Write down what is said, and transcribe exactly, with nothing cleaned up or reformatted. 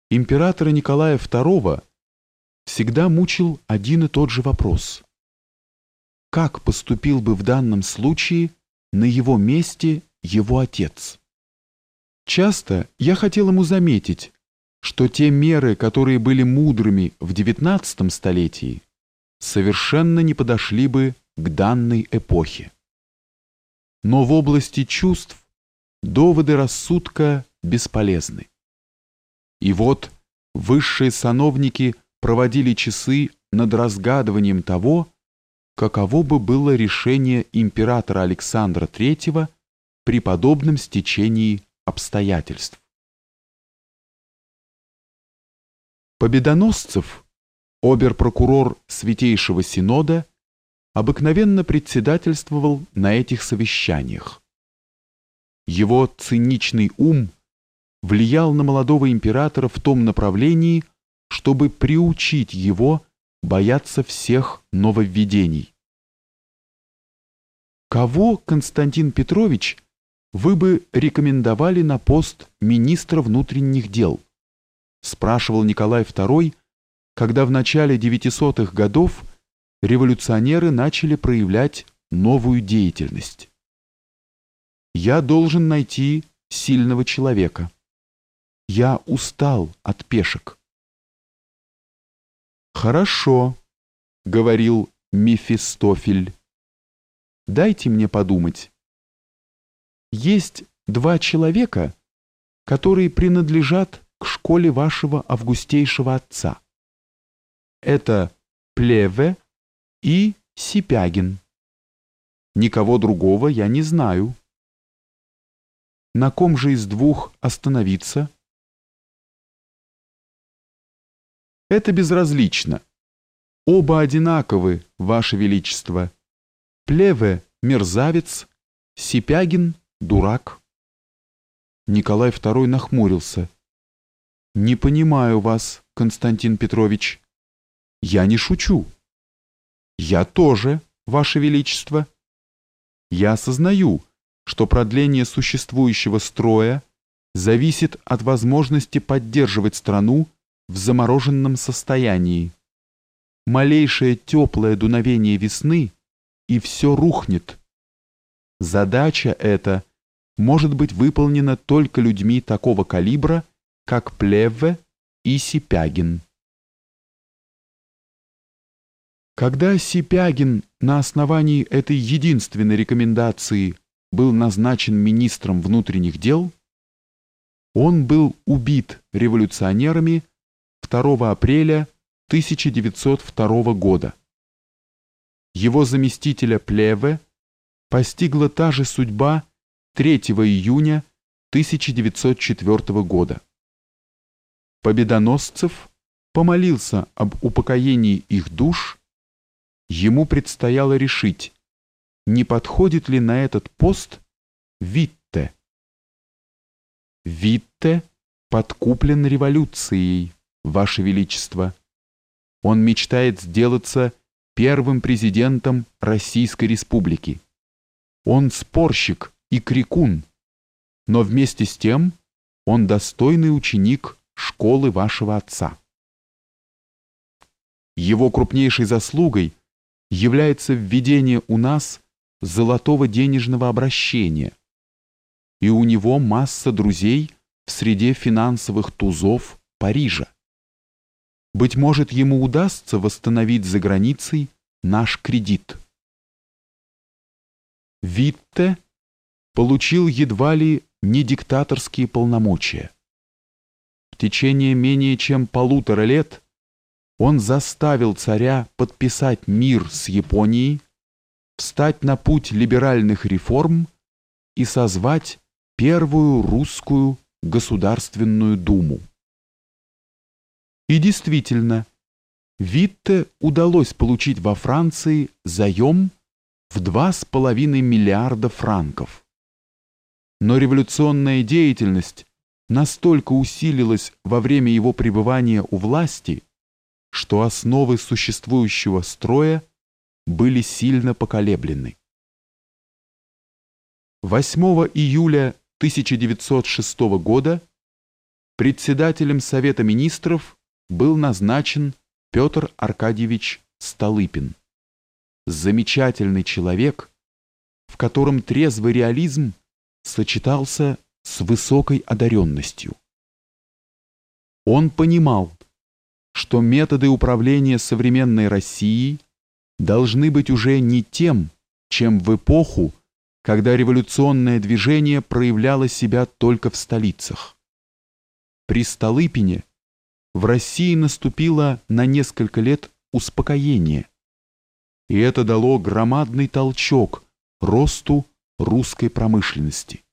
Императора Николая второго всегда мучил один и тот же вопрос. Как поступил бы в данном случае на его месте его отец? Часто я хотел ему заметить, что те меры, которые были мудрыми в девятнадцатом столетии, совершенно не подошли бы к данной эпохе. Но в области чувств доводы рассудка бесполезны. И вот высшие сановники проводили часы над разгадыванием того, каково бы было решение императора Александра третьего при подобном стечении обстоятельств. Победоносцев, обер-прокурор Святейшего Синода, обыкновенно председательствовал на этих совещаниях. Его циничный ум влиял на молодого императора в том направлении, чтобы приучить его бояться всех нововведений. Кого, Константин Петрович, вы бы рекомендовали на пост министра внутренних дел? Спрашивал Николай второй, когда в начале девятисотых годов революционеры начали проявлять новую деятельность. Я должен найти сильного человека. Я устал от пешек. Хорошо, говорил Мефистофель. Дайте мне подумать. Есть два человека, которые принадлежат к школе вашего августейшего отца. Это Плеве и Сипягин. Никого другого я не знаю. На ком же из двух остановиться? Это безразлично. Оба одинаковы, Ваше Величество. Плеве – мерзавец, Сипягин – дурак. Николай второй нахмурился. Не понимаю вас, Константин Петрович. Я не шучу. Я тоже, Ваше Величество. Я осознаю, что продление существующего строя зависит от возможности поддерживать страну в замороженном состоянии. Малейшее теплое дуновение весны, и все рухнет. Задача эта может быть выполнена только людьми такого калибра, как Плеве и Сипягин. Когда Сипягин на основании этой единственной рекомендации был назначен министром внутренних дел, он был убит революционерами второго апреля тысяча девятьсот второго года. Его заместителя Плеве постигла та же судьба третьего июня тысяча девятьсот четвёртого года. Победоносцев помолился об упокоении их душ. Ему предстояло решить, не подходит ли на этот пост Витте. Витте подкуплен революцией, Ваше Величество. Он мечтает сделаться первым президентом Российской Республики. Он спорщик и крикун, но вместе с тем он достойный ученик школы вашего отца. Его крупнейшей заслугой является введение у нас золотого денежного обращения, и у него масса друзей в среде финансовых тузов Парижа. Быть может, ему удастся восстановить за границей наш кредит. Витте получил едва ли не диктаторские полномочия. В течение менее чем полутора лет он заставил царя подписать мир с Японией, встать на путь либеральных реформ и созвать первую русскую Государственную Думу. И действительно, Витте удалось получить во Франции заем в два с половиной миллиарда франков. Но революционная деятельность настолько усилилась во время его пребывания у власти, что основы существующего строя были сильно поколеблены. восьмого июля тысяча девятьсот шестого года председателем Совета министров был назначен Петр Аркадьевич Столыпин. Замечательный человек, в котором трезвый реализм сочетался с высокой одаренностью. Он понимал, что методы управления современной Россией должны быть уже не тем, чем в эпоху, когда революционное движение проявляло себя только в столицах. При Столыпине в России наступило на несколько лет успокоение, и это дало громадный толчок росту русской промышленности.